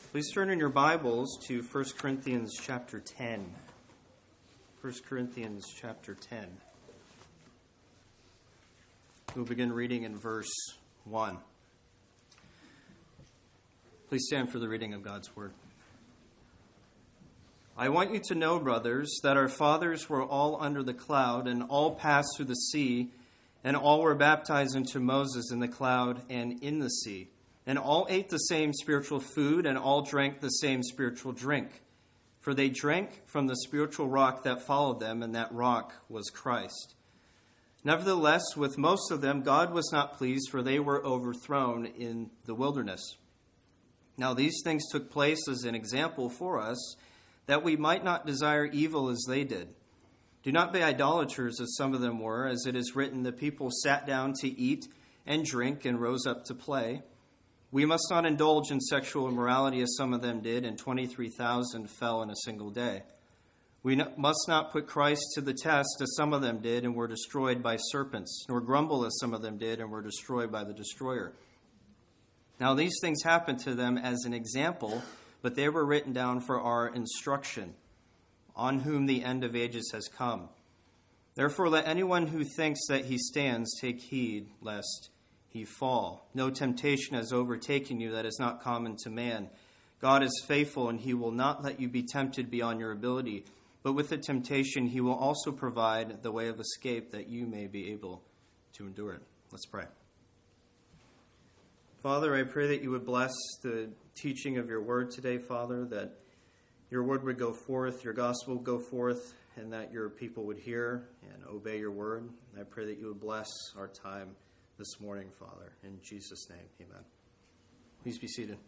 Please turn in your Bibles to 1 Corinthians chapter 10. 1 Corinthians chapter 10. We'll begin reading in verse 1. Please stand for the reading of God's word. I want you to know, brothers, that our fathers were all under the cloud, and all passed through the sea, and all were baptized into Moses in the cloud and in the sea. And all ate the same spiritual food, and all drank the same spiritual drink. For they drank from the spiritual rock that followed them, and that rock was Christ. Nevertheless, with most of them, God was not pleased, for they were overthrown in the wilderness. Now these things took place as an example for us, that we might not desire evil as they did. Do not be idolaters, as some of them were, as it is written, the people sat down to eat and drink and rose up to play. We must not indulge in sexual immorality as some of them did, and 23,000 fell in a single day. We must not put Christ to the test as some of them did and were destroyed by serpents, nor grumble as some of them did and were destroyed by the destroyer. Now these things happened to them as an example, but they were written down for our instruction, on whom the end of ages has come. Therefore let anyone who thinks that he stands take heed lest he fall. No temptation has overtaken you that is not common to man. God is faithful, and he will not let you be tempted beyond your ability. But with the temptation, he will also provide the way of escape that you may be able to endure it. Let's pray. Father, I pray that you would bless the teaching of your word today, Father, that your word would go forth, your gospel would go forth, and that your people would hear and obey your word. I pray that you would bless our time this morning, Father. In Jesus' name, amen. Please be seated.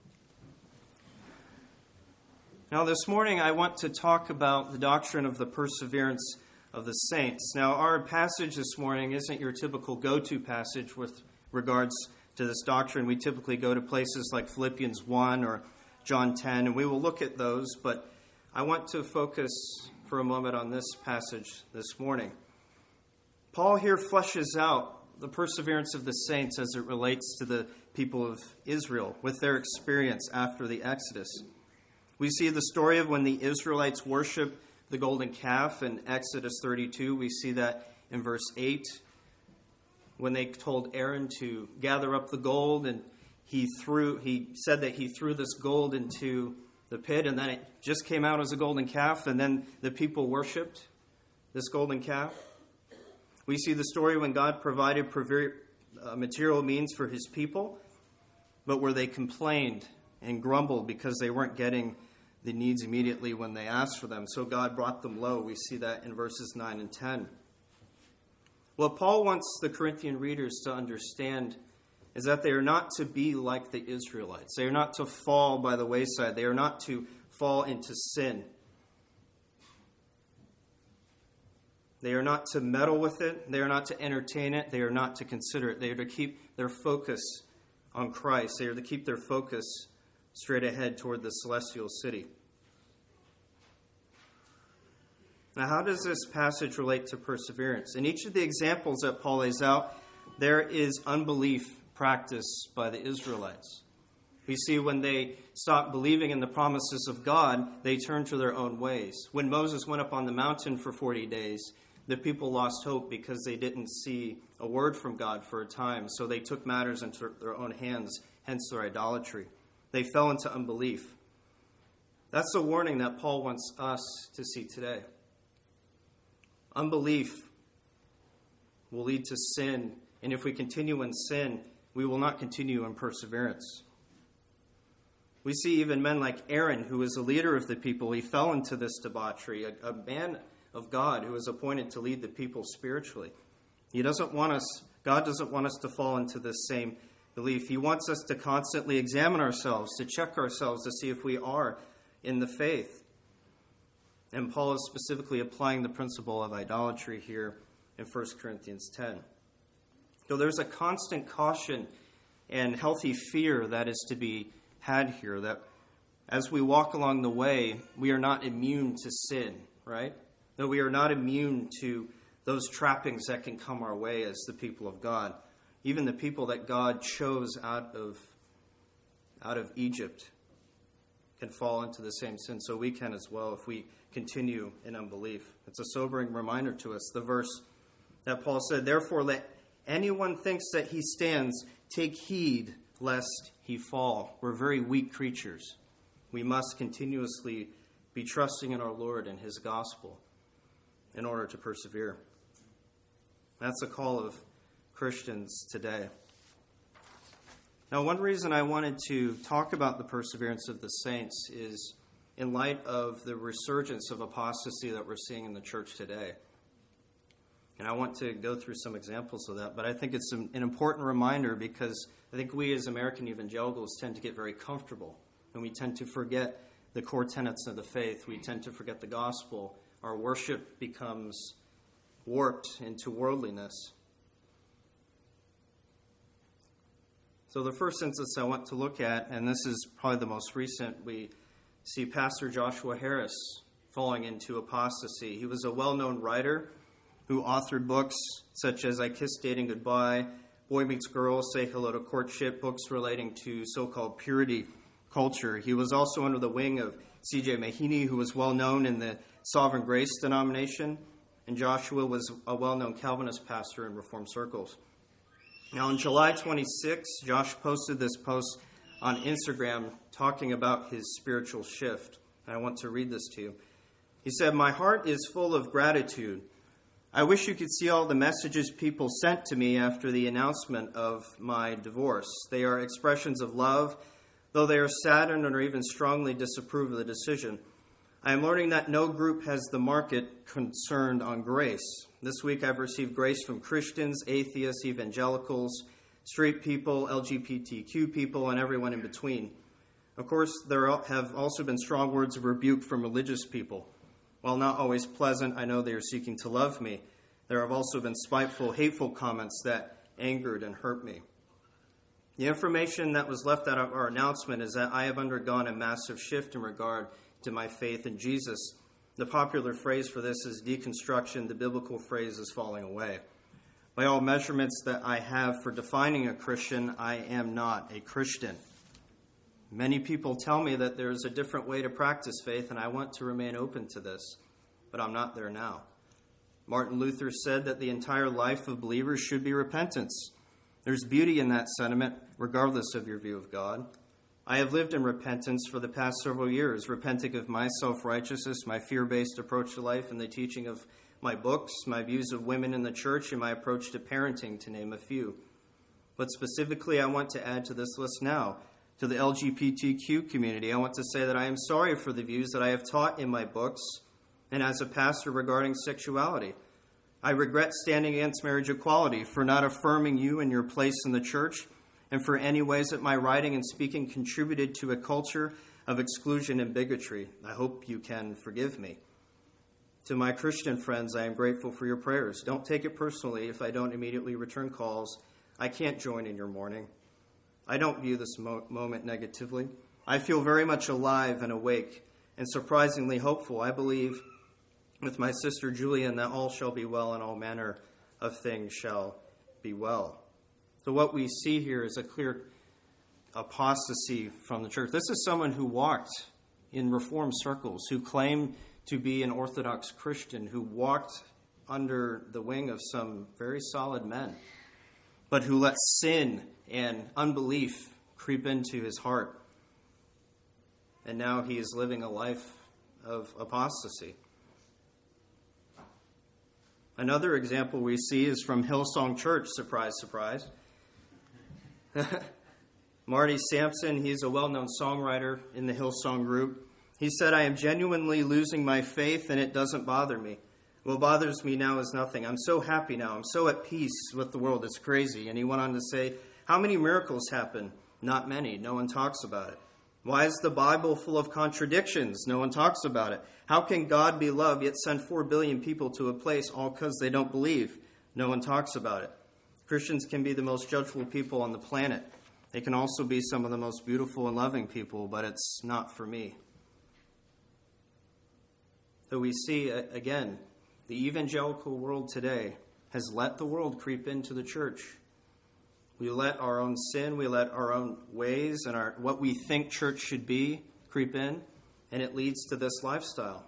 Now, this morning, I want to talk about the doctrine of the perseverance of the saints. Now, our passage this morning isn't your typical go-to passage with regards to this doctrine. We typically go to places like Philippians 1 or John 10, and we will look at those, but I want to focus for a moment on this passage this morning. Paul here fleshes out the perseverance of the saints as it relates to the people of Israel with their experience after the Exodus. We see the story of when the Israelites worship the golden calf in Exodus 32. We see that in verse 8 when they told Aaron to gather up the gold, and he said that he threw this gold into the pit, and then it just came out as a golden calf, and then the people worshipped this golden calf. We see the story when God provided material means for his people, but where they complained and grumbled because they weren't getting the needs immediately when they asked for them. So God brought them low. We see that in verses 9 and 10. What Paul wants the Corinthian readers to understand is that they are not to be like the Israelites. They are not to fall by the wayside. They are not to fall into sin. They are not to meddle with it. They are not to entertain it. They are not to consider it. They are to keep their focus on Christ. They are to keep their focus straight ahead toward the celestial city. Now, how does this passage relate to perseverance? In each of the examples that Paul lays out, there is unbelief practiced by the Israelites. We see when they stopped believing in the promises of God, they turned to their own ways. When Moses went up on the mountain for 40 days, the people lost hope because they didn't see a word from God for a time. So they took matters into their own hands, hence their idolatry. They fell into unbelief. That's the warning that Paul wants us to see today. Unbelief will lead to sin, and if we continue in sin, we will not continue in perseverance. We see even men like Aaron, who was a leader of the people. He fell into this debauchery, a man of God who was appointed to lead the people spiritually. God doesn't want us to fall into this same belief. He wants us to constantly examine ourselves, to check ourselves to see if we are in the faith. And Paul is specifically applying the principle of idolatry here in 1 Corinthians 10. So there's a constant caution and healthy fear that is to be had here, that as we walk along the way, we are not immune to sin, right? That we are not immune to those trappings that can come our way as the people of God. Even the people that God chose out of Egypt. can fall into the same sin, so we can as well if we continue in unbelief. It's a sobering reminder to us. The verse that Paul said, "Therefore let anyone thinks that he stands, take heed lest he fall." We're very weak creatures. We must continuously be trusting in our Lord and his gospel in order to persevere. That's a call of Christians today. Now, one reason I wanted to talk about the perseverance of the saints is in light of the resurgence of apostasy that we're seeing in the church today. And I want to go through some examples of that, but I think it's an important reminder because I think we as American evangelicals tend to get very comfortable, and we tend to forget the core tenets of the faith. We tend to forget the gospel. Our worship becomes warped into worldliness. So the first instance I want to look at, and this is probably the most recent, we see Pastor Joshua Harris falling into apostasy. He was a well-known writer who authored books such as I Kissed Dating Goodbye, Boy Meets Girl, Say Hello to Courtship, books relating to so-called purity culture. He was also under the wing of C.J. Mahaney, who was well-known in the Sovereign Grace denomination, and Joshua was a well-known Calvinist pastor in Reformed circles. Now, on July 26, Josh posted this post on Instagram talking about his spiritual shift. And I want to read this to you. He said, "My heart is full of gratitude. I wish you could see all the messages people sent to me after the announcement of my divorce. They are expressions of love, though they are saddened or even strongly disapprove of the decision. I am learning that no group has the market concerned on grace. This week I've received grace from Christians, atheists, evangelicals, straight people, LGBTQ people, and everyone in between. Of course, there have also been strong words of rebuke from religious people. While not always pleasant, I know they are seeking to love me. There have also been spiteful, hateful comments that angered and hurt me. The information that was left out of our announcement is that I have undergone a massive shift in regard to my faith in Jesus. The popular phrase for this is deconstruction. The biblical phrase is falling away. By all measurements that I have for defining a Christian, I am not a Christian. Many people tell me that there's a different way to practice faith, and I want to remain open to this, but I'm not there now. Martin Luther said that the entire life of believers should be repentance. There's beauty in that sentiment, regardless of your view of God. I have lived in repentance for the past several years, repenting of my self-righteousness, my fear-based approach to life, and the teaching of my books, my views of women in the church, and my approach to parenting, to name a few. But specifically, I want to add to this list now, to the LGBTQ community. I want to say that I am sorry for the views that I have taught in my books and as a pastor regarding sexuality. I regret standing against marriage equality, for not affirming you and your place in the church, and for any ways that my writing and speaking contributed to a culture of exclusion and bigotry. I hope you can forgive me. To my Christian friends, I am grateful for your prayers. Don't take it personally if I don't immediately return calls. I can't join in your mourning. I don't view this moment negatively. I feel very much alive and awake and surprisingly hopeful. I believe with my sister Julian that all shall be well and all manner of things shall be well. So what we see here is a clear apostasy from the church. This is someone who walked in Reformed circles, who claimed to be an Orthodox Christian, who walked under the wing of some very solid men, but who let sin and unbelief creep into his heart. And now he is living a life of apostasy. Another example we see is from Hillsong Church. Surprise, surprise. Marty Sampson, he's a well-known songwriter in the Hillsong group. He said, "I am genuinely losing my faith, and it doesn't bother me. What bothers me now is nothing. I'm so happy now. I'm so at peace with the world. It's crazy." And he went on to say, "How many miracles happen? Not many. No one talks about it. Why is the Bible full of contradictions? No one talks about it. How can God be love yet send 4 billion people to a place all because they don't believe? No one talks about it. Christians can be the most judgeful people on the planet. They can also be some of the most beautiful and loving people, but it's not for me." So we see, again, the evangelical world today has let the world creep into the church. We let our own sin, we let our own ways and what we think church should be creep in, and it leads to this lifestyle.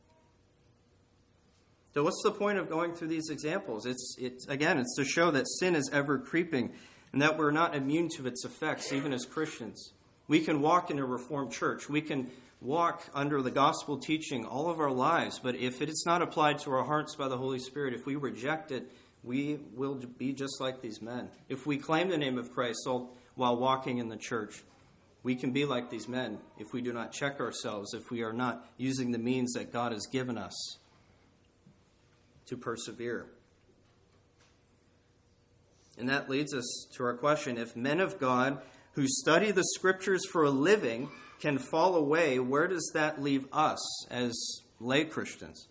So what's the point of going through these examples? It's to show that sin is ever creeping and that we're not immune to its effects, even as Christians. We can walk in a Reformed church. We can walk under the gospel teaching all of our lives, but if it is not applied to our hearts by the Holy Spirit, if we reject it, we will be just like these men. If we claim the name of Christ while walking in the church, we can be like these men if we do not check ourselves, if we are not using the means that God has given us to persevere. And that leads us to our question. If men of God who study the Scriptures for a living can fall away, where does that leave us as lay Christians?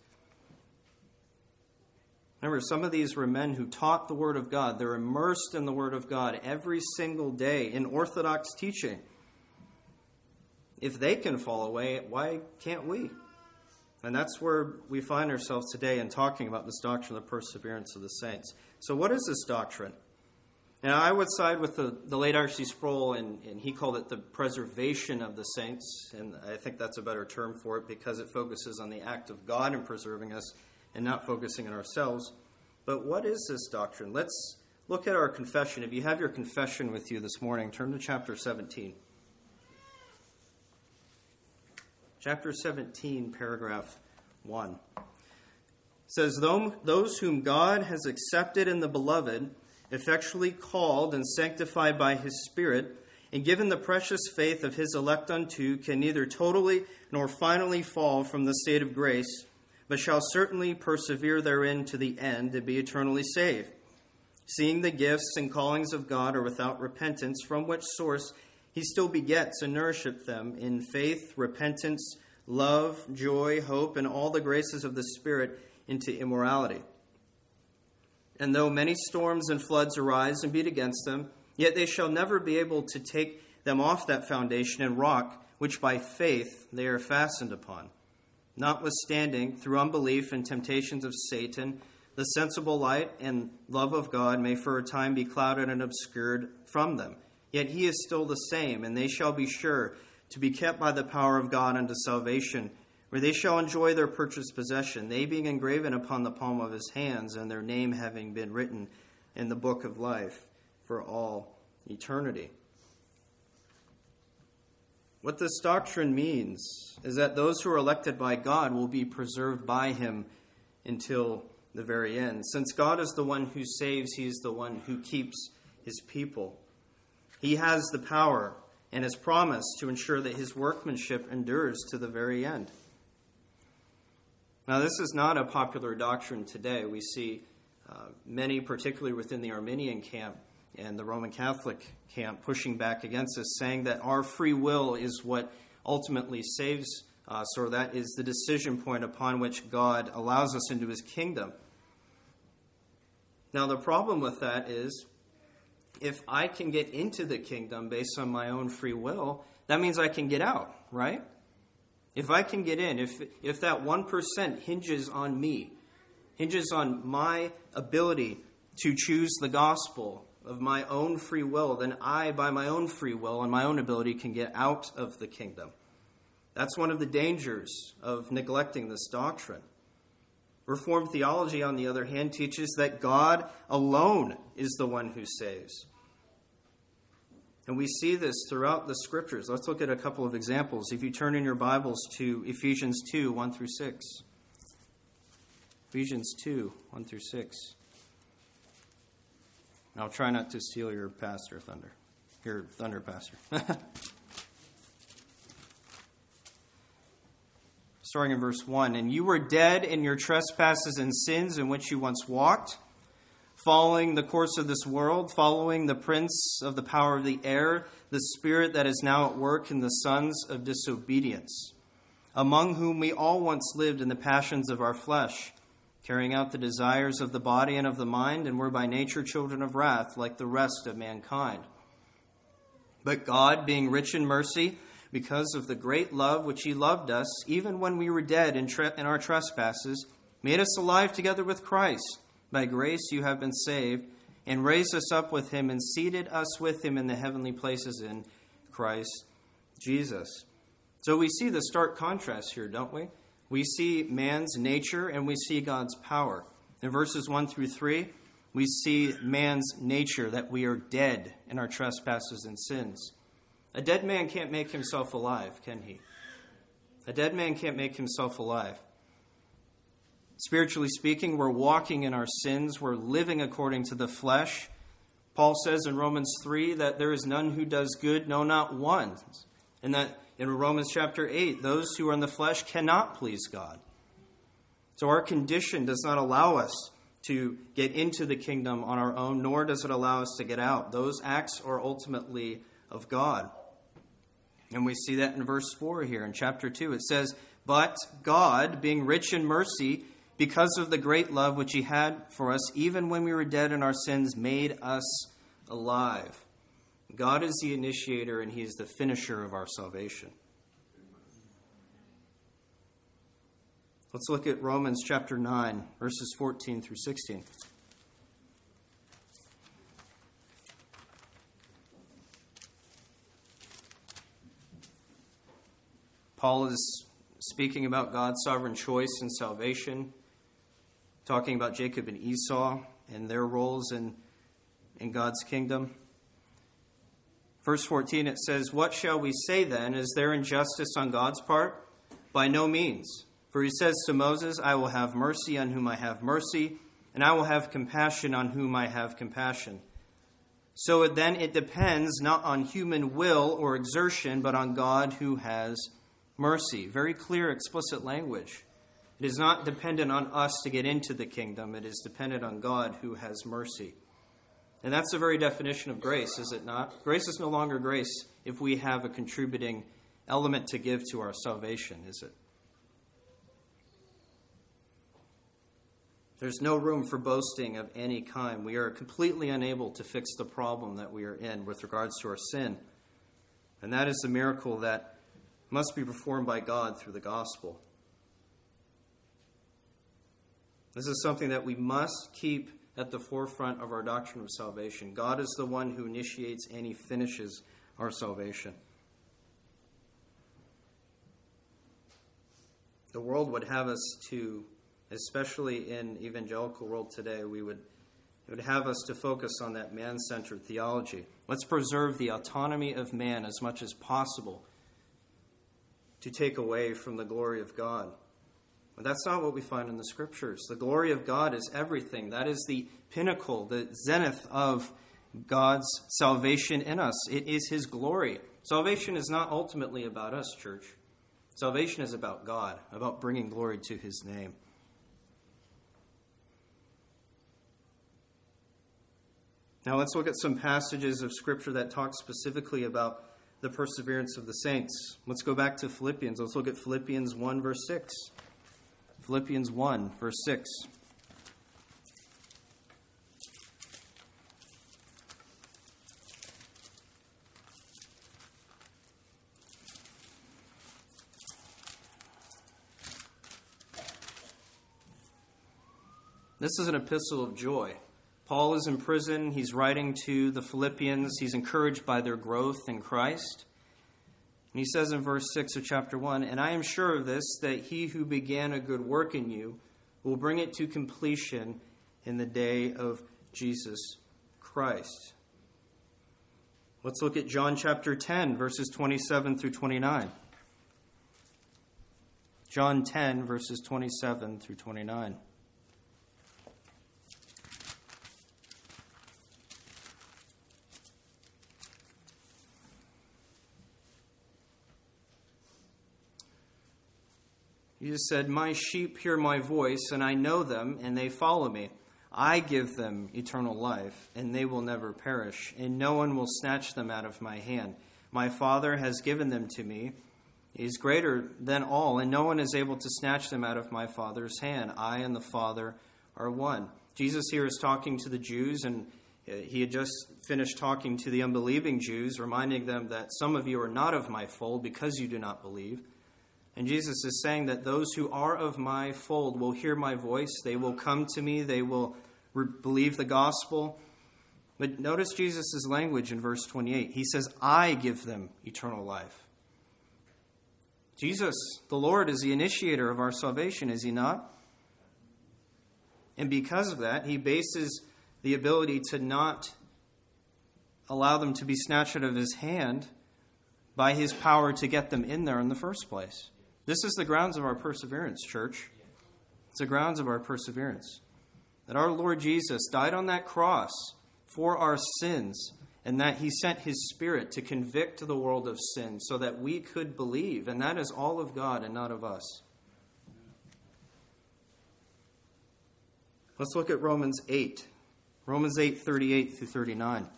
Remember, some of these were men who taught the Word of God. They're immersed in the Word of God every single day in orthodox teaching. If they can fall away, why can't we? And that's where we find ourselves today in talking about this doctrine of the perseverance of the saints. So what is this doctrine? And I would side with the late R.C. Sproul, and he called it the preservation of the saints. And I think that's a better term for it because it focuses on the act of God in preserving us and not focusing on ourselves. But what is this doctrine? Let's look at our confession. If you have your confession with you this morning, turn to chapter 17. Chapter 17, paragraph 1. It says, "Those whom God has accepted in the beloved, effectually called and sanctified by his Spirit, and given the precious faith of his elect unto, can neither totally nor finally fall from the state of grace, but shall certainly persevere therein to the end and be eternally saved, seeing the gifts and callings of God are without repentance, from which source he still begets and nourisheth them in faith, repentance, love, joy, hope, and all the graces of the Spirit into immorality. And though many storms and floods arise and beat against them, yet they shall never be able to take them off that foundation and rock which by faith they are fastened upon. Notwithstanding, through unbelief and temptations of Satan, the sensible light and love of God may for a time be clouded and obscured from them. Yet he is still the same, and they shall be sure to be kept by the power of God unto salvation, where they shall enjoy their purchased possession, they being engraven upon the palm of his hands, and their name having been written in the book of life for all eternity." What this doctrine means is that those who are elected by God will be preserved by him until the very end. Since God is the one who saves, he is the one who keeps his people. He has the power and has promised to ensure that his workmanship endures to the very end. Now, this is not a popular doctrine today. We see many, particularly within the Arminian camp and the Roman Catholic camp, pushing back against us, saying that our free will is what ultimately saves us, or that is the decision point upon which God allows us into his kingdom. Now, the problem with that is, if I can get into the kingdom based on my own free will, that means I can get out, right? If I can get in, if that 1% hinges on me, hinges on my ability to choose the gospel of my own free will, then I, by my own free will and my own ability, can get out of the kingdom. That's one of the dangers of neglecting this doctrine. Reformed theology, on the other hand, teaches that God alone is the one who saves. And we see this throughout the Scriptures. Let's look at a couple of examples. If you turn in your Bibles to Ephesians 2, 1 through 6. Ephesians 2, 1 through 6. I'll try not to steal your thunder, Pastor. Starting in verse 1. "And you were dead in your trespasses and sins in which you once walked, following the course of this world, following the prince of the power of the air, the spirit that is now at work in the sons of disobedience, among whom we all once lived in the passions of our flesh, carrying out the desires of the body and of the mind, and were by nature children of wrath, like the rest of mankind. But God, being rich in mercy, because of the great love which he loved us, even when we were dead in our trespasses, made us alive together with Christ. By grace you have been saved, and raised us up with him, and seated us with him in the heavenly places in Christ Jesus." So we see the stark contrast here, don't we? We see man's nature and we see God's power. In verses 1 through 3, we see man's nature, that we are dead in our trespasses and sins. A dead man can't make himself alive, can he? A dead man can't make himself alive. Spiritually speaking, we're walking in our sins. We're living according to the flesh. Paul says in Romans 3 that there is none who does good, no, not one. And that in Romans chapter 8, those who are in the flesh cannot please God. So our condition does not allow us to get into the kingdom on our own, nor does it allow us to get out. Those acts are ultimately of God. And we see that in verse 4 here in chapter 2. It says, "But God, being rich in mercy, because of the great love which he had for us, even when we were dead in our sins, made us alive." God is the initiator and he is the finisher of our salvation. Let's look at Romans chapter 9, verses 14 through 16. Paul is speaking about God's sovereign choice in salvation, talking about Jacob and Esau and their roles in God's kingdom. Verse 14, it says, "What shall we say then? Is there injustice on God's part? By no means. For he says to Moses, I will have mercy on whom I have mercy, and I will have compassion on whom I have compassion. So then it depends not on human will or exertion, but on God who has mercy." Very clear, explicit language. It is not dependent on us to get into the kingdom. It is dependent on God who has mercy. And that's the very definition of grace, is it not? Grace is no longer grace if we have a contributing element to give to our salvation, is it? There's no room for boasting of any kind. We are completely unable to fix the problem that we are in with regards to our sin. And that is the miracle that must be performed by God through the gospel. This is something that we must keep at the forefront of our doctrine of salvation. God is the one who initiates and he finishes our salvation. The world would have us to, especially in evangelical world today, it would have us to focus on that man-centered theology. Let's preserve the autonomy of man as much as possible to take away from the glory of God. But that's not what we find in the Scriptures. The glory of God is everything. That is the pinnacle, the zenith of God's salvation in us. It is his glory. Salvation is not ultimately about us, church. Salvation is about God, about bringing glory to his name. Now let's look at some passages of Scripture that talk specifically about the perseverance of the saints. Let's go back to Philippians. Let's look at Philippians 1, verse 6. Philippians 1, verse 6. This is an epistle of joy. Paul is in prison. He's writing to the Philippians. He's encouraged by their growth in Christ. And he says in verse 6 of chapter 1, "And I am sure of this, that he who began a good work in you will bring it to completion in the day of Jesus Christ." Let's look at John chapter 10, verses 27 through 29. John 10, verses 27 through 29. Jesus said, "My sheep hear my voice, and I know them, and they follow me. I give them eternal life, and they will never perish, and no one will snatch them out of my hand. My Father has given them to me. He is greater than all, and no one is able to snatch them out of my Father's hand. I and the Father are one." Jesus here is talking to the Jews, and he had just finished talking to the unbelieving Jews, reminding them that some of you are not of my fold because you do not believe. And Jesus is saying that those who are of my fold will hear my voice. They will come to me. They will believe the gospel. But notice Jesus' language in verse 28. He says, "I give them eternal life." Jesus, the Lord, is the initiator of our salvation, is he not? And because of that, he bases the ability to not allow them to be snatched out of his hand by his power to get them in there in the first place. This is the grounds of our perseverance, church. It's the grounds of our perseverance. That our Lord Jesus died on that cross for our sins, and that he sent his Spirit to convict the world of sin so that we could believe. And that is all of God and not of us. Let's look at Romans 8. Romans 8, 38 through 39.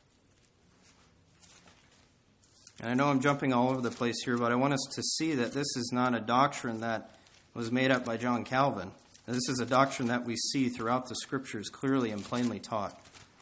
And I know I'm jumping all over the place here, but I want us to see that this is not a doctrine that was made up by John Calvin. This is a doctrine that we see throughout the Scriptures clearly and plainly taught.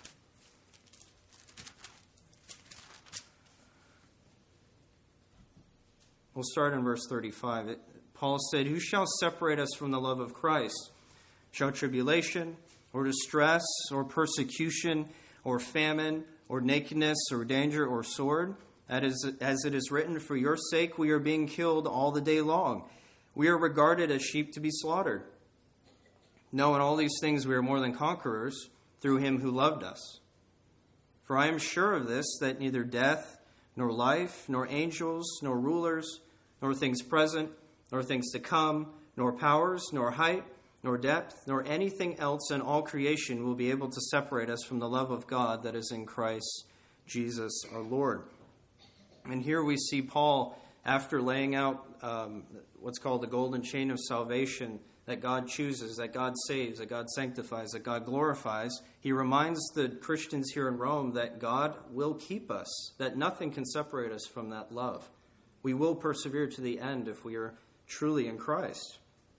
We'll start in verse 35. Paul said, "Who shall separate us from the love of Christ? Shall tribulation, or distress, or persecution, or famine, or nakedness, or danger, or sword? As it is written, for your sake we are being killed all the day long. We are regarded as sheep to be slaughtered. No, in all these things we are more than conquerors through him who loved us. For I am sure of this, that neither death, nor life, nor angels, nor rulers, nor things present, nor things to come, nor powers, nor height, nor depth, nor anything else in all creation will be able to separate us from the love of God that is in Christ Jesus our Lord." And here we see Paul, after laying out what's called the golden chain of salvation, that God chooses, that God saves, that God sanctifies, that God glorifies, he reminds the Christians here in Rome that God will keep us, that nothing can separate us from that love. We will persevere to the end if we are truly in Christ.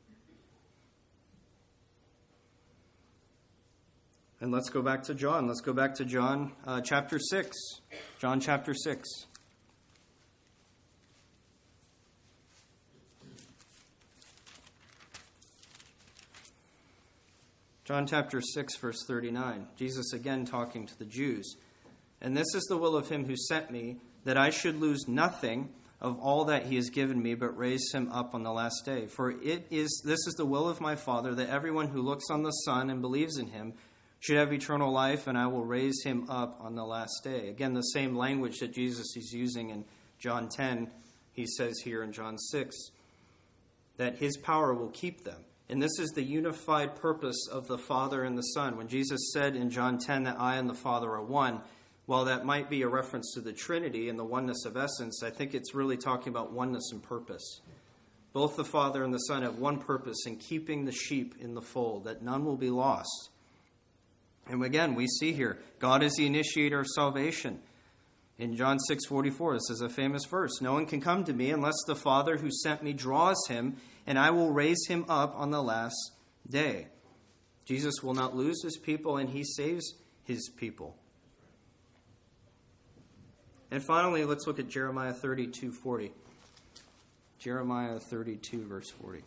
And let's go back to John. Let's go back to John chapter 6. John chapter 6. John chapter 6, verse 39. Jesus again talking to the Jews. "And this is the will of him who sent me, that I should lose nothing of all that he has given me, but raise him up on the last day. For this is the will of my Father, that everyone who looks on the Son and believes in him should have eternal life, and I will raise him up on the last day." Again, the same language that Jesus is using in John 10, he says here in John 6, that his power will keep them. And this is the unified purpose of the Father and the Son. When Jesus said in John 10 that I and the Father are one, while that might be a reference to the Trinity and the oneness of essence, I think it's really talking about oneness and purpose. Both the Father and the Son have one purpose in keeping the sheep in the fold, that none will be lost. And again, we see here, God is the initiator of salvation. In John 6:44, this is a famous verse. "No one can come to me unless the Father who sent me draws him, and I will raise him up on the last day." Jesus will not lose his people, and he saves his people. And finally, let's look at Jeremiah 32:40. Jeremiah 32, verse 40.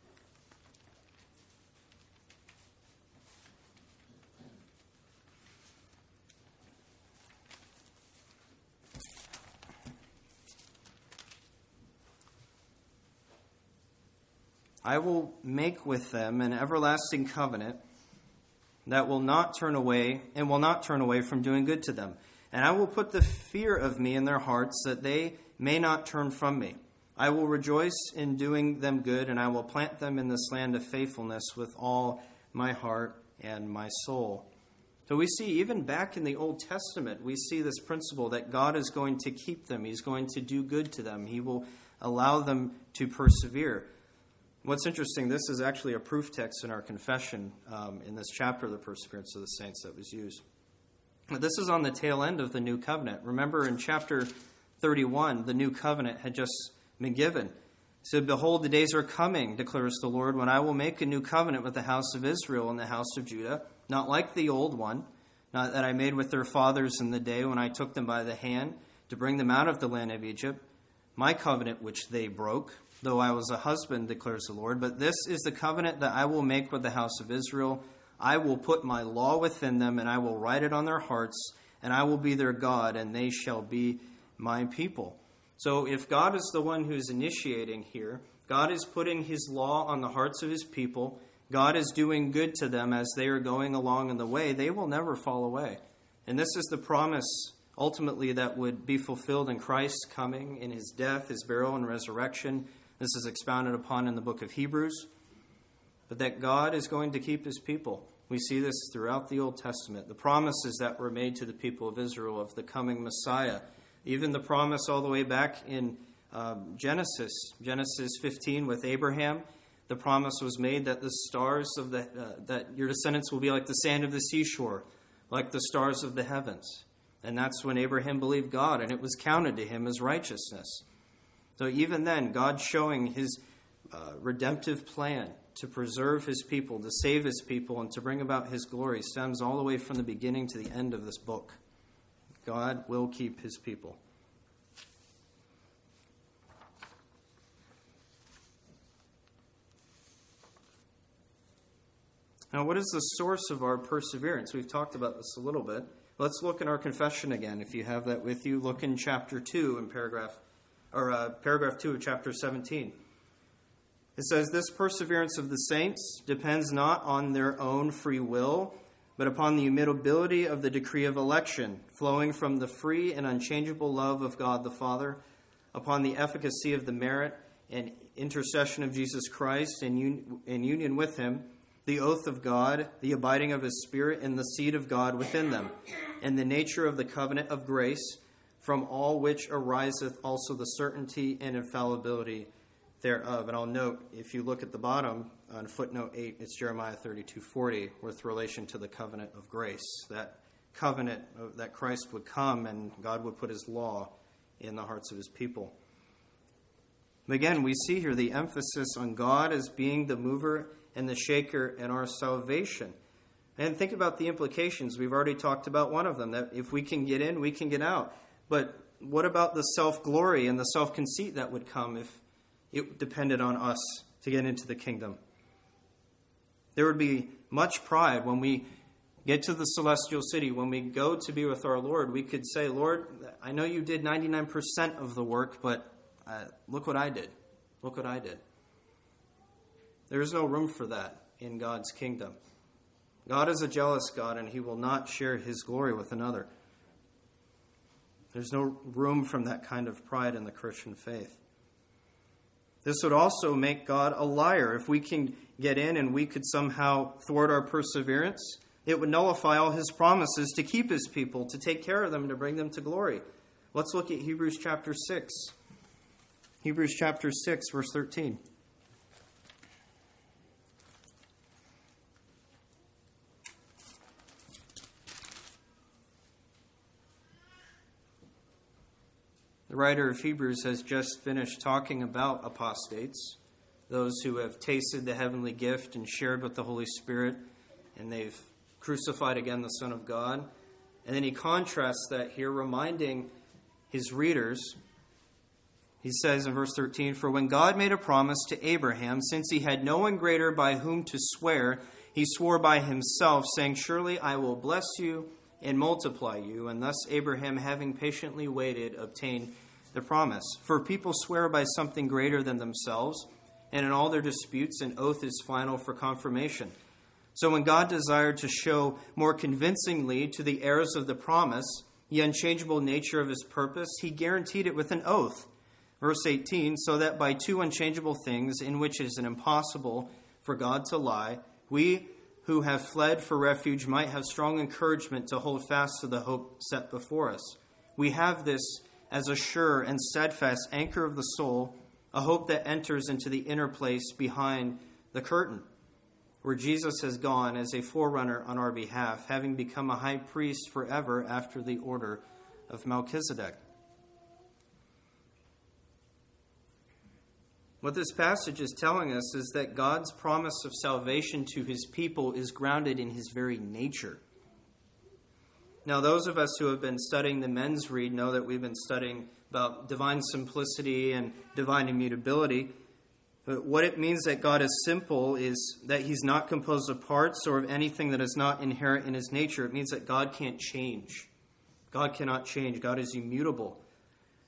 "I will make with them an everlasting covenant that will not turn away from doing good to them. And I will put the fear of me in their hearts, that they may not turn from me. I will rejoice in doing them good, and I will plant them in this land of faithfulness with all my heart and my soul." So we see, even back in the Old Testament, we see this principle that God is going to keep them. He's going to do good to them. He will allow them to persevere. What's interesting, this is actually a proof text in our confession in this chapter of the perseverance of the saints that was used. But this is on the tail end of the new covenant. Remember in chapter 31, the new covenant had just been given. It said, "Behold, the days are coming, declares the Lord, when I will make a new covenant with the house of Israel and the house of Judah, not like the old one, not that I made with their fathers in the day when I took them by the hand to bring them out of the land of Egypt, my covenant which they broke, though I was a husband, declares the Lord. But this is the covenant that I will make with the house of Israel. I will put my law within them, and I will write it on their hearts, and I will be their God, and they shall be my people." So if God is the one who's initiating here, God is putting his law on the hearts of his people, God is doing good to them as they are going along in the way, they will never fall away. And this is the promise ultimately that would be fulfilled in Christ's coming, in his death, his burial, and resurrection. This is expounded upon in the book of Hebrews. But that God is going to keep his people. We see this throughout the Old Testament. The promises that were made to the people of Israel of the coming Messiah. Even the promise all the way back in Genesis 15 with Abraham. The promise was made that the stars of that your descendants will be like the sand of the seashore, like the stars of the heavens. And that's when Abraham believed God, and it was counted to him as righteousness. So even then, God showing his redemptive plan to preserve his people, to save his people, and to bring about his glory stems all the way from the beginning to the end of this book. God will keep his people. Now, what is the source of our perseverance? We've talked about this a little bit. Let's look in our confession again. If you have that with you, look in chapter 2 in paragraph 2 of chapter 17. It says, "This perseverance of the saints depends not on their own free will, but upon the immutability of the decree of election, flowing from the free and unchangeable love of God the Father, upon the efficacy of the merit and intercession of Jesus Christ in union with him, the oath of God, the abiding of his Spirit, and the seed of God within them, and the nature of the covenant of grace, from all which ariseth also the certainty and infallibility thereof." And I'll note, if you look at the bottom on footnote 8, it's Jeremiah 32:40, with relation to the covenant of grace. That covenant that Christ would come and God would put his law in the hearts of his people. Again, we see here the emphasis on God as being the mover and the shaker in our salvation. And think about the implications. We've already talked about one of them, that if we can get in, we can get out. But what about the self-glory and the self-conceit that would come if it depended on us to get into the kingdom? There would be much pride when we get to the celestial city. When we go to be with our Lord, we could say, "Lord, I know you did 99% of the work, but look what I did. Look what I did." There is no room for that in God's kingdom. God is a jealous God, and he will not share his glory with another. There's no room from that kind of pride in the Christian faith. This would also make God a liar. If we can get in and we could somehow thwart our perseverance, it would nullify all his promises to keep his people, to take care of them, to bring them to glory. Let's look at Hebrews chapter 6. Hebrews chapter 6, verse 13. The writer of Hebrews has just finished talking about apostates, those who have tasted the heavenly gift and shared with the Holy Spirit, and they've crucified again the Son of God. And then he contrasts that here, reminding his readers. He says in verse 13, "For when God made a promise to Abraham, since he had no one greater by whom to swear, he swore by himself, saying, 'Surely I will bless you and multiply you.' And thus Abraham, having patiently waited, obtained the promise. For people swear by something greater than themselves, and in all their disputes an oath is final for confirmation. So when God desired to show more convincingly to the heirs of the promise the unchangeable nature of his purpose, he guaranteed it with an oath." Verse 18, "So that by two unchangeable things, in which it is impossible for God to lie, we who have fled for refuge might have strong encouragement to hold fast to the hope set before us. We have this as a sure and steadfast anchor of the soul, a hope that enters into the inner place behind the curtain, where Jesus has gone as a forerunner on our behalf, having become a high priest forever after the order of Melchizedek." What this passage is telling us is that God's promise of salvation to his people is grounded in his very nature. Now, those of us who have been studying the men's read know that we've been studying about divine simplicity and divine immutability. But what it means that God is simple is that he's not composed of parts or of anything that is not inherent in his nature. It means that God can't change. God cannot change. God is immutable.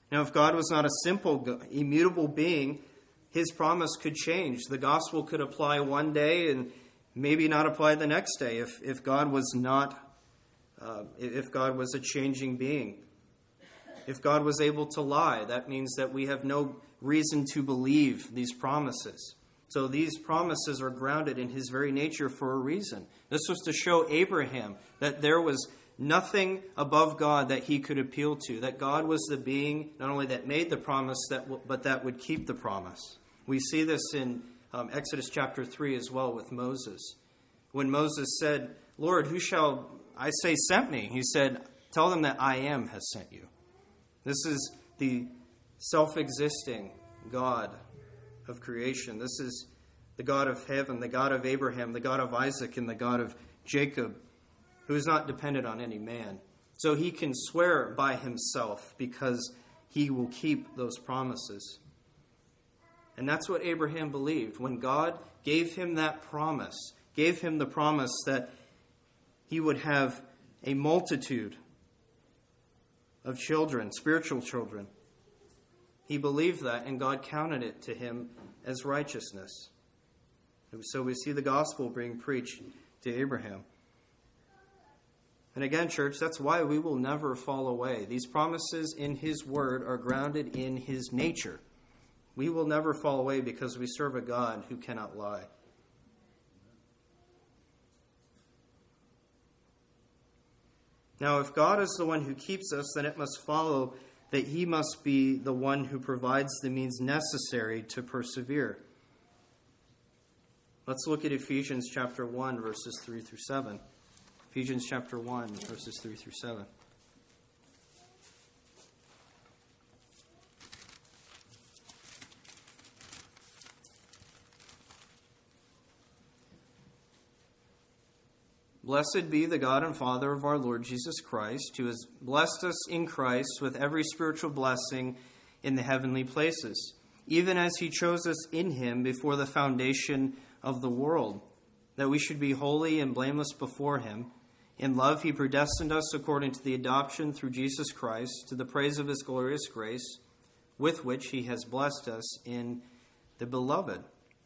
Now, if God was not a simple, immutable being, his promise could change. The gospel could apply one day and maybe not apply the next day if God was not, if God was a changing being. If God was able to lie, that means that we have no reason to believe these promises. So these promises are grounded in his very nature for a reason. This was to show Abraham that there was nothing above God that he could appeal to, that God was the being not only that made the promise, but that would keep the promise. We see this in Exodus chapter 3 as well with Moses. When Moses said, "Lord, who shall I say sent me?" He said, "Tell them that I am has sent you." This is the self-existing God of creation. This is the God of heaven, the God of Abraham, the God of Isaac, and the God of Jacob, who is not dependent on any man. So he can swear by himself because he will keep those promises. And that's what Abraham believed. When God gave him that promise, gave him the promise that he would have a multitude of children, spiritual children, he believed that, and God counted it to him as righteousness. So we see the gospel being preached to Abraham. And again, church, that's why we will never fall away. These promises in his word are grounded in his nature. We will never fall away because we serve a God who cannot lie. Now, if God is the one who keeps us, then it must follow that he must be the one who provides the means necessary to persevere. Let's look at Ephesians chapter 1, verses 3 through 7. Ephesians chapter 1, verses 3 through 7. Blessed be the God and Father of our Lord Jesus Christ, who has blessed us in Christ with every spiritual blessing in the heavenly places, even as he chose us in him before the foundation of the world, that we should be holy and blameless before him. In love he predestined us according to the adoption through Jesus Christ, to the praise of his glorious grace, with which he has blessed us in the beloved.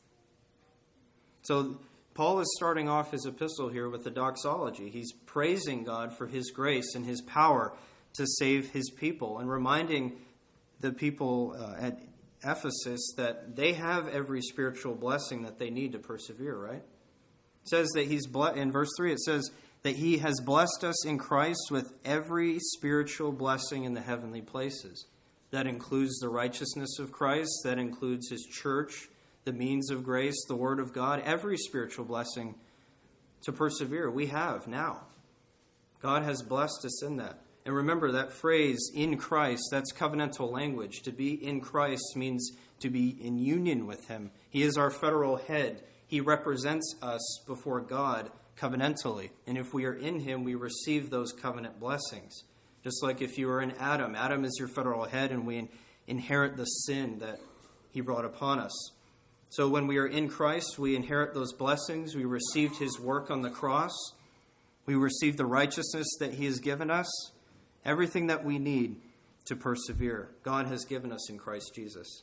So Paul is starting off his epistle here with the doxology. He's praising God for his grace and his power to save his people, and reminding the people at Ephesus that they have every spiritual blessing that they need to persevere, right? It says that in verse 3, it says that he has blessed us in Christ with every spiritual blessing in the heavenly places. That includes the righteousness of Christ, that includes his church, the means of grace, the word of God, every spiritual blessing to persevere we have now. God has blessed us in that. And remember that phrase, in Christ, that's covenantal language. To be in Christ means to be in union with him. He is our federal head. He represents us before God covenantally. And if we are in him, we receive those covenant blessings. Just like if you are in Adam. Adam is your federal head, and we inherit the sin that he brought upon us. So when we are in Christ, we inherit those blessings. We received his work on the cross. We receive the righteousness that he has given us. Everything that we need to persevere, God has given us in Christ Jesus.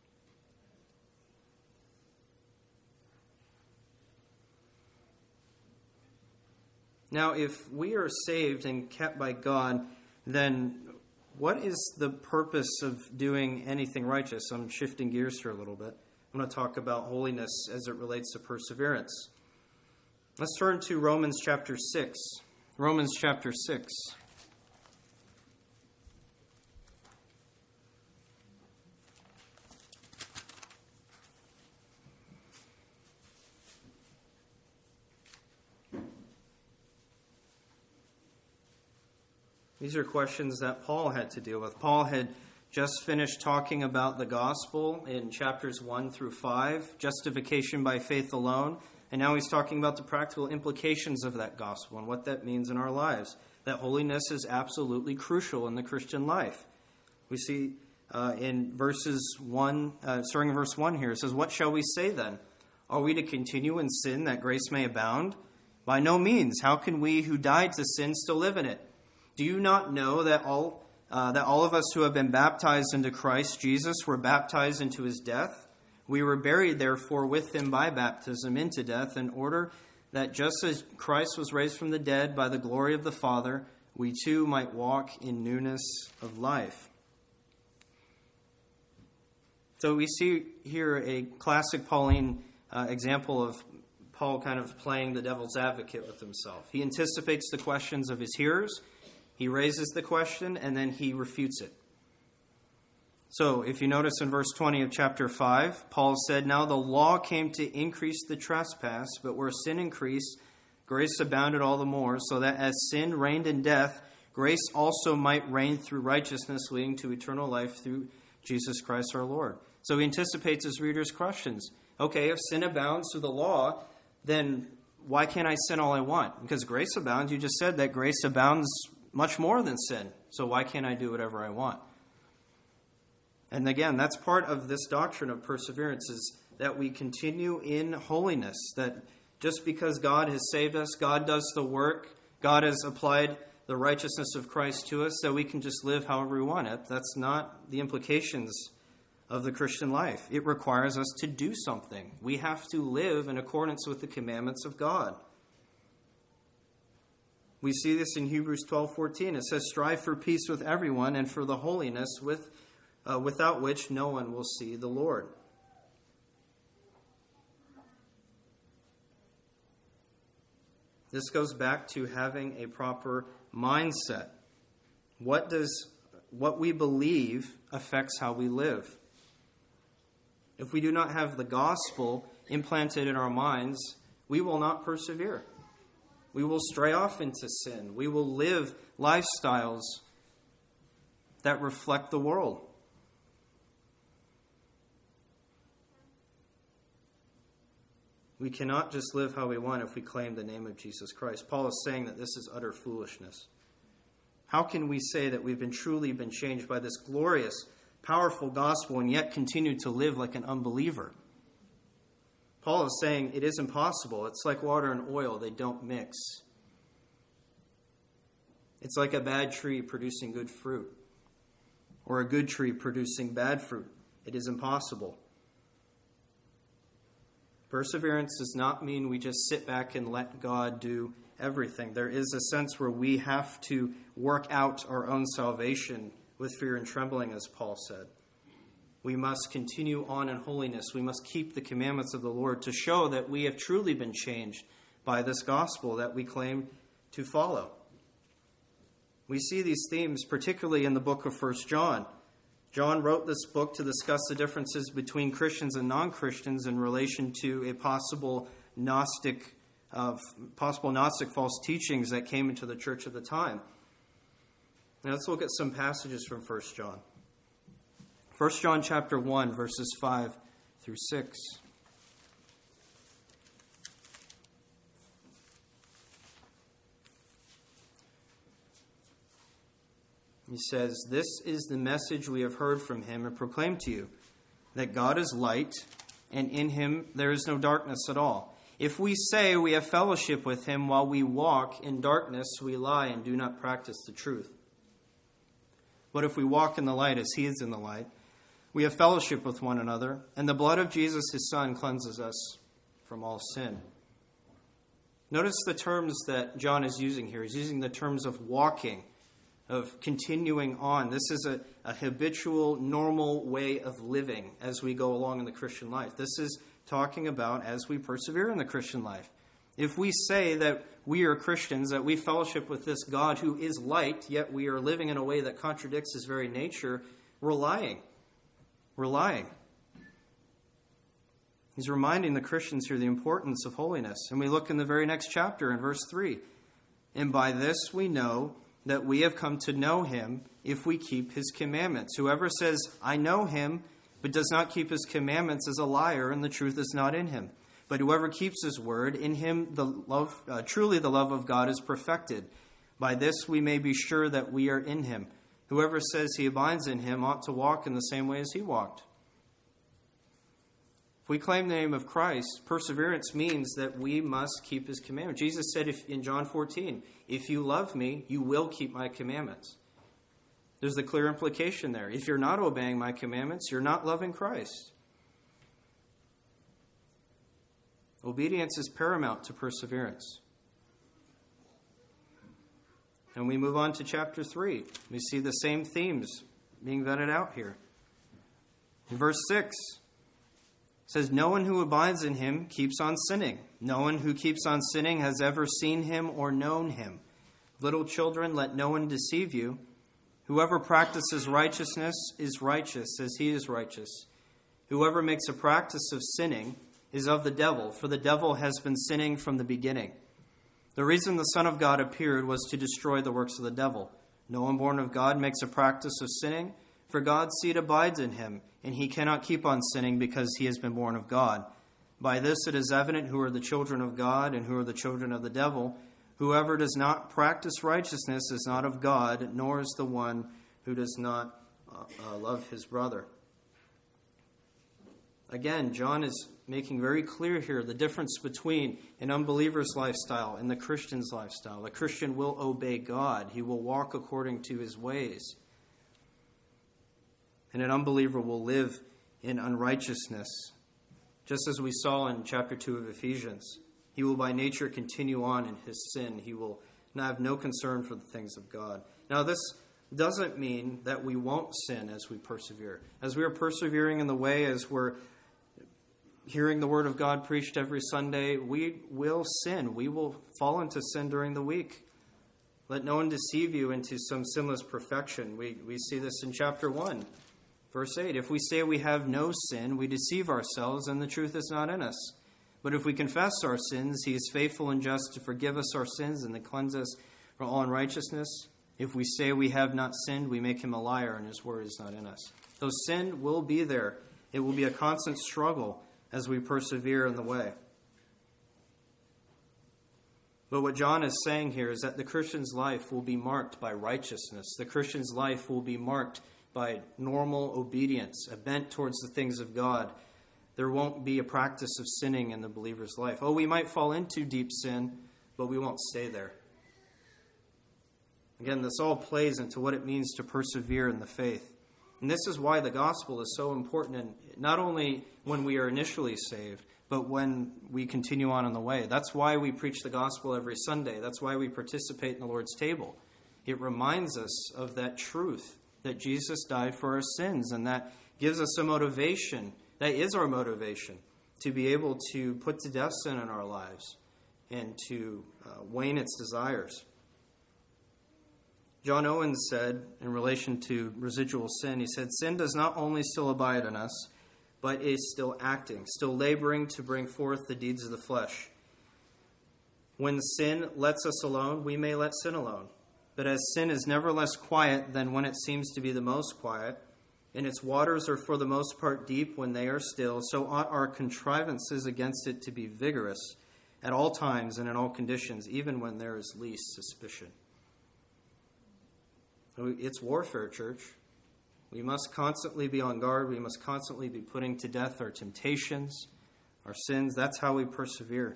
Now, if we are saved and kept by God, then what is the purpose of doing anything righteous? I'm shifting gears here a little bit. I'm going to talk about holiness as it relates to perseverance. Let's turn to Romans chapter 6. Romans chapter 6. These are questions that Paul had to deal with. Paul had just finished talking about the gospel in chapters 1 through 5, justification by faith alone. And now he's talking about the practical implications of that gospel and what that means in our lives. That holiness is absolutely crucial in the Christian life. We see in verses 1, starting in verse 1 here, it says, "What shall we say then? Are we to continue in sin that grace may abound? By no means. How can we who died to sin still live in it? Do you not know that all that all of us who have been baptized into Christ Jesus were baptized into his death. We were buried, therefore, with him by baptism into death, in order that just as Christ was raised from the dead by the glory of the Father, we too might walk in newness of life. So we see here a classic Pauline example of Paul kind of playing the devil's advocate with himself. He anticipates the questions of his hearers, he raises the question, and then he refutes it. So if you notice in verse 20 of chapter 5, Paul said, "Now the law came to increase the trespass, but where sin increased, grace abounded all the more, so that as sin reigned in death, grace also might reign through righteousness, leading to eternal life through Jesus Christ our Lord." So he anticipates his readers' questions. Okay, if sin abounds through the law, then why can't I sin all I want? Because grace abounds. You just said that grace abounds much more than sin. So why can't I do whatever I want? And again, that's part of this doctrine of perseverance, is that we continue in holiness, that just because God has saved us, God does the work, God has applied the righteousness of Christ to us, that we can just live however we want it. That's not the implications of the Christian life. It requires us to do something. We have to live in accordance with the commandments of God. We see this in Hebrews 12:14. It says, "Strive for peace with everyone and for the holiness without which no one will see the Lord." This goes back to having a proper mindset. What we believe affects how we live. If we do not have the gospel implanted in our minds, we will not persevere. We will stray off into sin. We will live lifestyles that reflect the world. We cannot just live how we want if we claim the name of Jesus Christ. Paul is saying that this is utter foolishness. How can we say that we've truly been changed by this glorious, powerful gospel and yet continue to live like an unbeliever? Paul is saying it is impossible. It's like water and oil. They don't mix. It's like a bad tree producing good fruit, or a good tree producing bad fruit. It is impossible. Perseverance does not mean we just sit back and let God do everything. There is a sense where we have to work out our own salvation with fear and trembling, as Paul said. We must continue on in holiness. We must keep the commandments of the Lord to show that we have truly been changed by this gospel that we claim to follow. We see these themes particularly in the book of 1 John. John wrote this book to discuss the differences between Christians and non-Christians in relation to a possible Gnostic false teachings that came into the church at the time. Now let's look at some passages from 1 John. 1 John chapter 1, verses 5 through 6. He says, "This is the message we have heard from him and proclaimed to you, that God is light, and in him there is no darkness at all. If we say we have fellowship with him while we walk in darkness, we lie and do not practice the truth. But if we walk in the light as he is in the light, we have fellowship with one another, and the blood of Jesus, his Son, cleanses us from all sin." Notice the terms that John is using here. He's using the terms of walking, of continuing on. This is a habitual, normal way of living as we go along in the Christian life. This is talking about as we persevere in the Christian life. If we say that we are Christians, that we fellowship with this God who is light, yet we are living in a way that contradicts his very nature, we're lying. We're lying. He's reminding the Christians here the importance of holiness. And we look in the very next chapter in verse 3. "And by this we know that we have come to know him if we keep his commandments. Whoever says, 'I know him,' but does not keep his commandments is a liar, and the truth is not in him. But whoever keeps his word, in him truly the love of God is perfected. By this we may be sure that we are in him. Whoever says he abides in him ought to walk in the same way as he walked." If we claim the name of Christ, perseverance means that we must keep his commandments. Jesus said in John 14, "If you love me, you will keep my commandments." There's the clear implication there. If you're not obeying my commandments, you're not loving Christ. Obedience is paramount to perseverance. And we move on to chapter 3. We see the same themes being vetted out here. In verse 6, it says, "No one who abides in him keeps on sinning. No one who keeps on sinning has ever seen him or known him. Little children, let no one deceive you. Whoever practices righteousness is righteous as he is righteous. Whoever makes a practice of sinning is of the devil, for the devil has been sinning from the beginning. The reason the Son of God appeared was to destroy the works of the devil. No one born of God makes a practice of sinning, for God's seed abides in him, and he cannot keep on sinning because he has been born of God. By this it is evident who are the children of God and who are the children of the devil. Whoever does not practice righteousness is not of God, nor is the one who does not love his brother." Again, John is making very clear here the difference between an unbeliever's lifestyle and the Christian's lifestyle. The Christian will obey God. He will walk according to his ways. And an unbeliever will live in unrighteousness. Just as we saw in chapter 2 of Ephesians, he will by nature continue on in his sin. He will have no concern for the things of God. Now, this doesn't mean that we won't sin as we persevere. As we are persevering in the way, as we're hearing the word of God preached every Sunday, we will sin. We will fall into sin during the week. Let no one deceive you into some sinless perfection. We see this in chapter 1, verse 8. "If we say we have no sin, we deceive ourselves, and the truth is not in us. But if we confess our sins, he is faithful and just to forgive us our sins and to cleanse us from all unrighteousness. If we say we have not sinned, we make him a liar, and his word is not in us." So sin will be there. It will be a constant struggle as we persevere in the way. But what John is saying here is that the Christian's life will be marked by righteousness. The Christian's life will be marked by normal obedience, a bent towards the things of God. There won't be a practice of sinning in the believer's life. Oh, we might fall into deep sin, but we won't stay there. Again, this all plays into what it means to persevere in the faith. And this is why the gospel is so important, and not only when we are initially saved, but when we continue on in the way. That's why we preach the gospel every Sunday. That's why we participate in the Lord's table. It reminds us of that truth, that Jesus died for our sins, and that gives us a motivation. That is our motivation, to be able to put to death sin in our lives and to wane its desires. John Owen said, in relation to residual sin, he said, "Sin does not only still abide in us, but is still acting, still laboring to bring forth the deeds of the flesh. When sin lets us alone, we may let sin alone. But as sin is never less quiet than when it seems to be the most quiet, and its waters are for the most part deep when they are still, so ought our contrivances against it to be vigorous at all times and in all conditions, even when there is least suspicion." It's warfare, church. We must constantly be on guard. We must constantly be putting to death our temptations, our sins. That's how we persevere.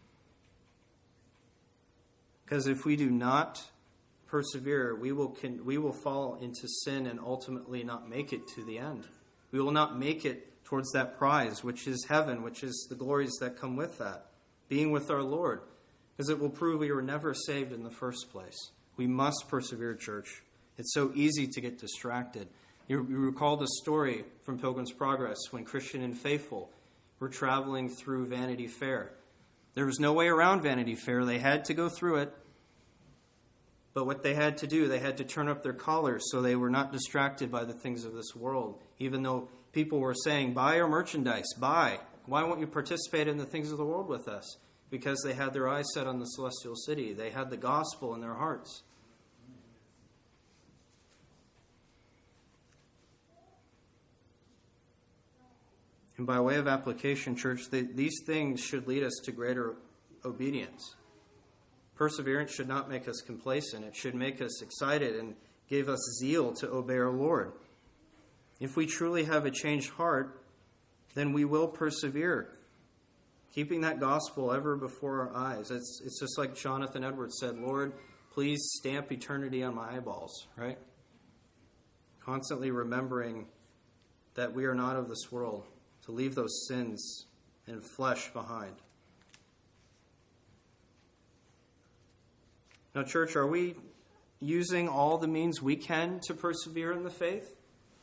Because if we do not persevere, we will fall into sin and ultimately not make it to the end. We will not make it towards that prize, which is heaven, which is the glories that come with that, being with our Lord. Because it will prove we were never saved in the first place. We must persevere, church. It's so easy to get distracted. You recall the story from Pilgrim's Progress when Christian and Faithful were traveling through Vanity Fair. There was no way around Vanity Fair. They had to go through it. But what they had to do, they had to turn up their collars so they were not distracted by the things of this world. Even though people were saying, "Buy our merchandise, buy. Why won't you participate in the things of the world with us?" Because they had their eyes set on the celestial city. They had the gospel in their hearts. And by way of application, church, these things should lead us to greater obedience. Perseverance should not make us complacent. It should make us excited and give us zeal to obey our Lord. If we truly have a changed heart, then we will persevere, keeping that gospel ever before our eyes. It's just like Jonathan Edwards said, "Lord, please stamp eternity on my eyeballs," right? constantly remembering that we are not of this world, to leave those sins and flesh behind. Now, church, are we using all the means we can to persevere in the faith?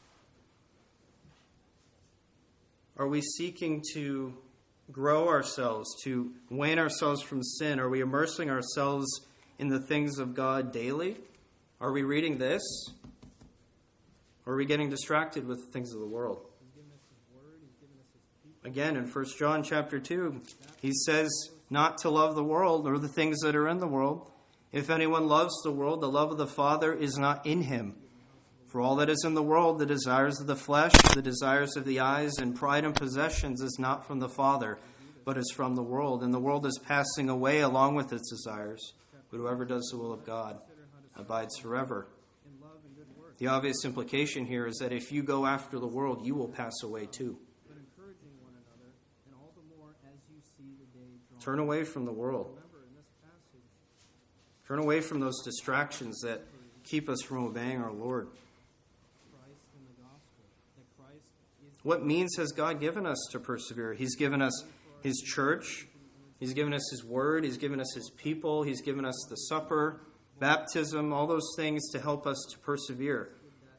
Are we seeking to grow ourselves, to wean ourselves from sin? Are we immersing ourselves in the things of God daily? Are we reading this? Or are we getting distracted with the things of the world? Again, in 1 John chapter 2, he says not to love the world or the things that are in the world. If anyone loves the world, the love of the Father is not in him. For all that is in the world, the desires of the flesh, the desires of the eyes, and pride and possessions is not from the Father, but is from the world. And the world is passing away along with its desires. But whoever does the will of God abides forever. The obvious implication here is that if you go after the world, you will pass away too. Turn away from the world. Turn away from those distractions that keep us from obeying our Lord. What means has God given us to persevere? He's given us His church. He's given us His word. He's given us His people. He's given us the supper, baptism, all those things to help us to persevere.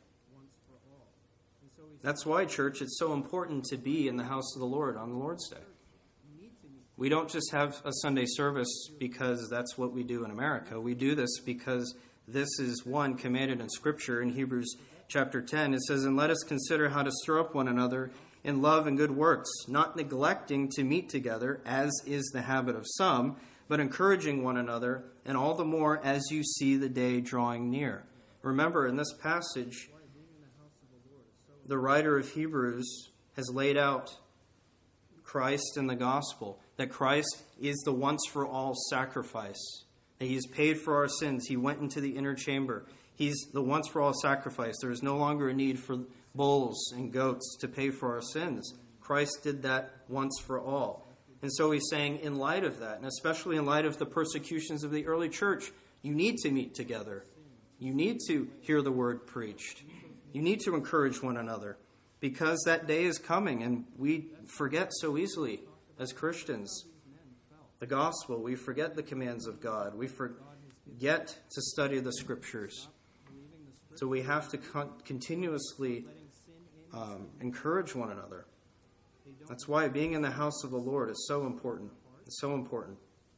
That's why, church, it's so important to be in the house of the Lord on the Lord's Day. We don't just have a Sunday service because that's what we do in America. We do this because this is one commanded in Scripture in Hebrews chapter 10. It says, "And let us consider how to stir up one another in love and good works, not neglecting to meet together, as is the habit of some, but encouraging one another, and all the more as you see the day drawing near." Remember, in this passage, the writer of Hebrews has laid out Christ and the gospel, that Christ is the once-for-all sacrifice, that He's paid for our sins. He went into the inner chamber. He's the once-for-all sacrifice. There is no longer a need for bulls and goats to pay for our sins. Christ did that once for all. And so he's saying, in light of that, and especially in light of the persecutions of the early church, you need to meet together. You need to hear the word preached. You need to encourage one another, because that day is coming, and we forget so easily as Christians the gospel. We forget the commands of God. We forget to study the Scriptures. So we have to continuously encourage one another. That's why being in the house of the Lord is so important. It's so important.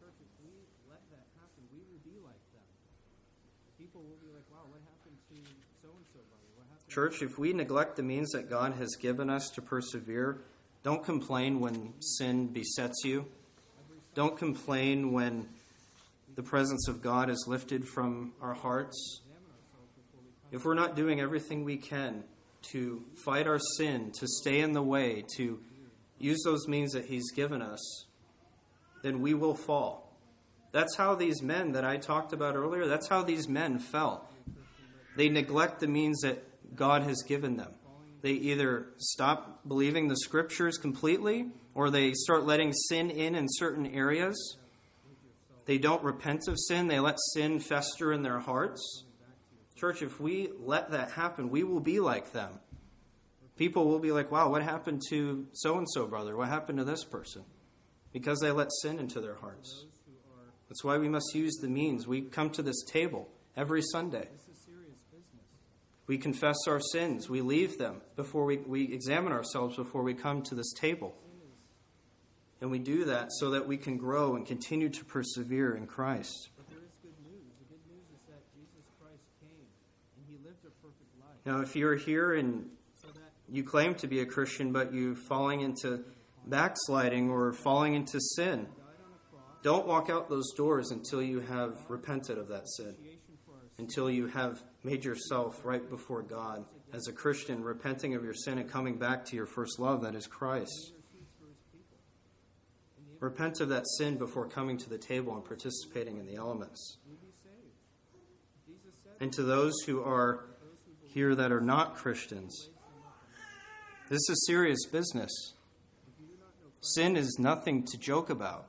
Church, if we neglect the means that God has given us to persevere, don't complain when sin besets you. Don't complain when the presence of God is lifted from our hearts. If we're not doing everything we can to fight our sin, to stay in the way, to use those means that He's given us, then we will fall. That's how these men that I talked about earlier, that's how these men fell. They neglect the means that God has given them. They either stop believing the Scriptures completely, or they start letting sin in certain areas. They don't repent of sin. They let sin fester in their hearts. Church, if we let that happen, we will be like them. People will be like, wow, what happened to so-and-so brother? What happened to this person? Because they let sin into their hearts. That's why we must use the means. We come to this table every Sunday. We confess our sins. We leave them before we examine ourselves before we come to this table. And we do that so that we can grow and continue to persevere in Christ. But there is good news. The good news is that Jesus Christ came and He lived a perfect life. Now, if you're here and you claim to be a Christian, but you're falling into backsliding or falling into sin, don't walk out those doors until you have repented of that sin, until you have made yourself right before God as a Christian, repenting of your sin and coming back to your first love, that is Christ. Repent of that sin before coming to the table and participating in the elements. And to those who are here that are not Christians, this is serious business. Sin is nothing to joke about.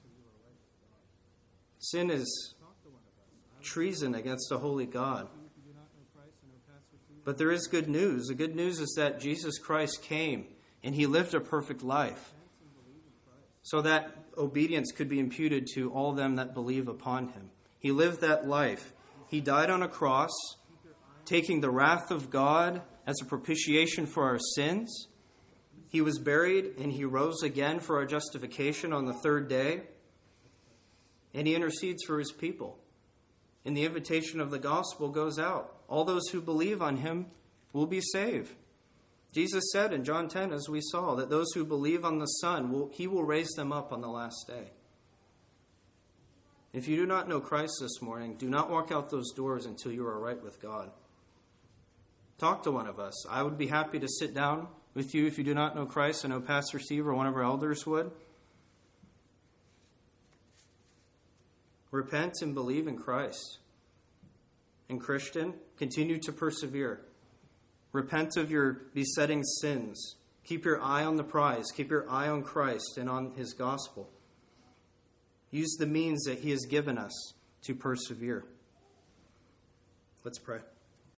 Sin is treason against a holy God. But there is good news. The good news is that Jesus Christ came and he lived a perfect life so that obedience could be imputed to all them that believe upon him. He lived that life. He died on a cross, taking the wrath of God as a propitiation for our sins. He was buried and he rose again for our justification on the third day. And he intercedes for his people. And the invitation of the gospel goes out. All those who believe on him will be saved. Jesus said in John 10, as we saw, that those who believe on the Son, he will raise them up on the last day. If you do not know Christ this morning, do not walk out those doors until you are right with God. Talk to one of us. I would be happy to sit down with you if you do not know Christ. I know Pastor Steve or one of our elders would. Repent and believe in Christ. And Christian, continue to persevere. Repent of your besetting sins. Keep your eye on the prize. Keep your eye on Christ and on his gospel. Use the means that he has given us to persevere. Let's pray.